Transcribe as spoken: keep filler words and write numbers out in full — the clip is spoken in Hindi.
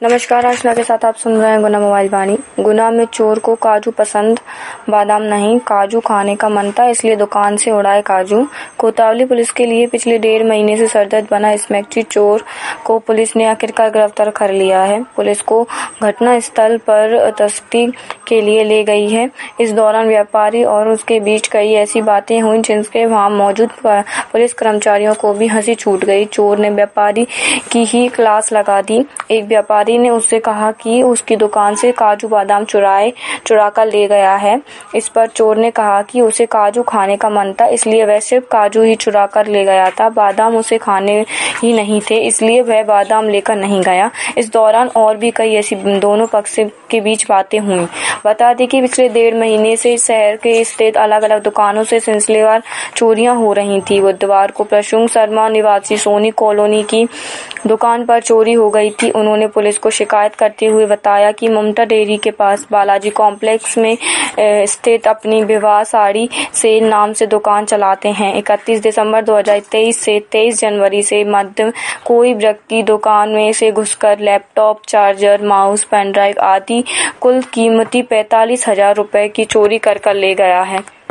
नमस्कार, अर्चना के साथ आप सुन रहे हैं गुना मोबाइल वाणी। गुना में चोर को काजू पसंद, बादाम नहीं, काजू खाने का मन था इसलिए दुकान से उड़ाए काजू। कोतवाली पुलिस के लिए पिछले डेढ़ महीने से सरदर्द बना स्मैकची चोर को पुलिस ने आखिरकार गिरफ्तार कर लिया है। पुलिस को घटना स्थल पर तस्करी के लिए ले गई है। इस दौरान व्यापारी और उसके बीच कई ऐसी बातें हुई जिनसे वहां मौजूद पुलिस कर्मचारियों को भी हंसी छूट गई। चोर ने व्यापारी की ही क्लास लगा दी। एक व्यापारी ने उससे कहा कि उसकी दुकान से काजू बादाम चुराए चुरा कर ले गया है। इस पर चोर ने कहा कि उसे काजू खाने का मन था इसलिए वह सिर्फ काजू ही चुरा कर ले गया था, बादाम उसे खाने ही नहीं थे इसलिए वह बादाम लेकर नहीं गया। इस दौरान और भी कई ऐसी दोनों पक्ष के बीच बातें हुई। बता दें कि पिछले डेढ़ महीने से शहर के स्थित अलग अलग दुकानों से सिलसिलेवार चोरियां हो रही थी। बुधवार को प्रसून शर्मा निवासी सोनी कॉलोनी की दुकान पर चोरी हो गई थी। उन्होंने पुलिस को शिकायत करते हुए बताया कि ममता डेयरी के पास बालाजी कॉम्प्लेक्स में स्थित अपनी विवाह साड़ी सेल नाम से दुकान चलाते हैं। इकतीस दिसंबर दो हज़ार तेईस से तेईस जनवरी से मध्य कोई व्यक्ति दुकान में से घुसकर laptop, charger, mouse, pen drive आदि कुल कीमती पैंतालीस हजार रुपए की चोरी कर कर ले गया है।